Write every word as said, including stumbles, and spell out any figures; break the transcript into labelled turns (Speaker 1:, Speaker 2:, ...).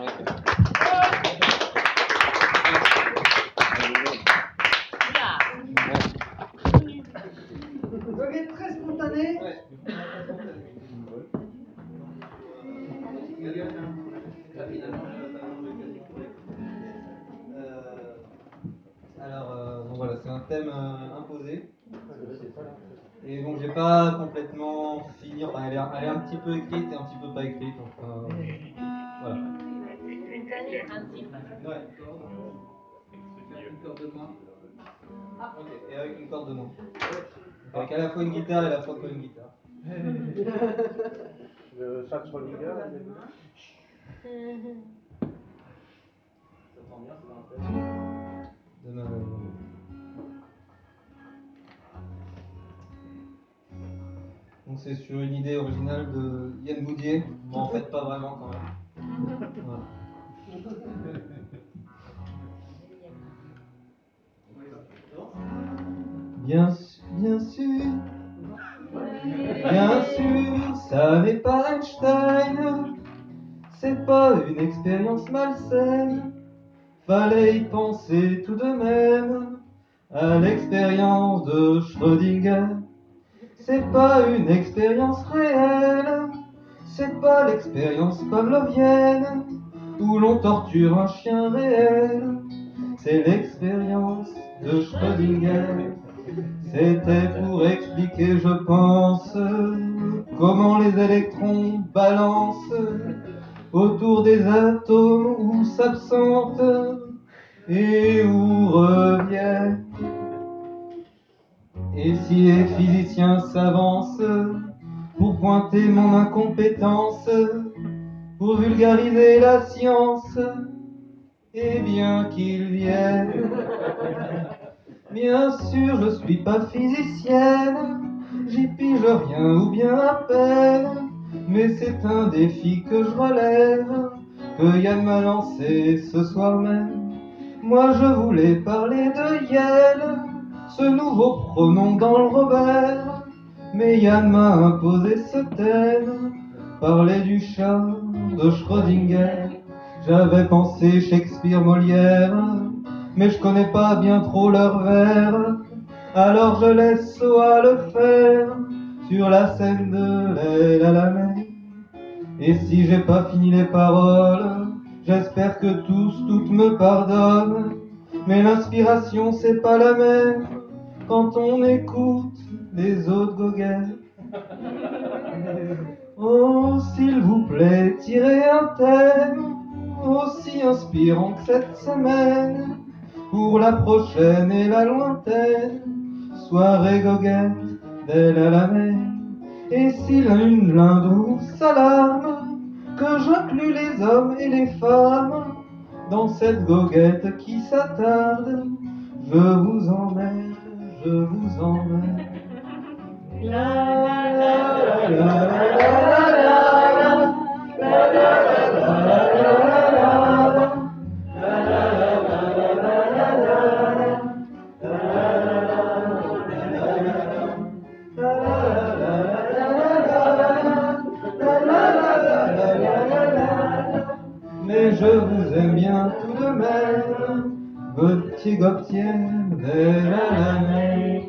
Speaker 1: Ok, très spontané.
Speaker 2: Alors, euh, bon, voilà, c'est un thème euh, imposé. Et donc, j'ai pas complètement fini. Enfin, elle est, elle est un petit peu écrite et un petit peu pas écrite. Enfin, euh, voilà. Ouais. Une corde de moins. Ah, ok. Et avec une corde de moins. Donc, avec à la fois une guitare et à la fois pas une guitare.
Speaker 3: Le chat Schrödinger.
Speaker 2: Ça sent bien, c'est dans le thème. De ma... Donc c'est sur une idée originale de Yann Boudier, mais en fait pas vraiment quand même. Voilà. Bien, bien sûr, bien sûr, ça n'est pas Einstein, c'est pas une expérience malsaine, fallait y penser tout de même à l'expérience de Schrödinger. C'est pas une expérience réelle, c'est pas l'expérience pavlovienne où l'on torture un chien réel, c'est l'expérience de Schrödinger. C'était pour expliquer, je pense, comment les électrons balancent autour des atomes où s'absentent et où reviennent. Et si les physiciens s'avancent pour pointer mon incompétence, pour vulgariser la science, eh bien qu'ils viennent. Bien sûr, je suis pas physicienne, j'y pige rien ou bien à peine, mais c'est un défi que je relève, que Yann m'a lancé ce soir même. Moi je voulais parler de Yel, ce nouveau pronom dans le Robert, mais Yann m'a imposé ce thème, parler du chat de Schrödinger. J'avais pensé Shakespeare, Molière, mais je connais pas bien trop leurs vers, alors je laisse Soa le faire sur la scène de l'aile à la mer. Et si j'ai pas fini les paroles, j'espère que tous, toutes me pardonnent, mais l'inspiration c'est pas la même quand on écoute les autres goguettes. Oh, s'il vous plaît, tirez un thème aussi inspirant que cette semaine pour la prochaine et la lointaine soirée goguette d'elle à la mer. Et s'il a une l'un douce alarme que j'inclus les hommes et les femmes dans cette goguette qui s'attarde, je vous emmène, je vous emmène. La la la la la la mais je vous aime bien tout de même, votre petit gobtier de la mer.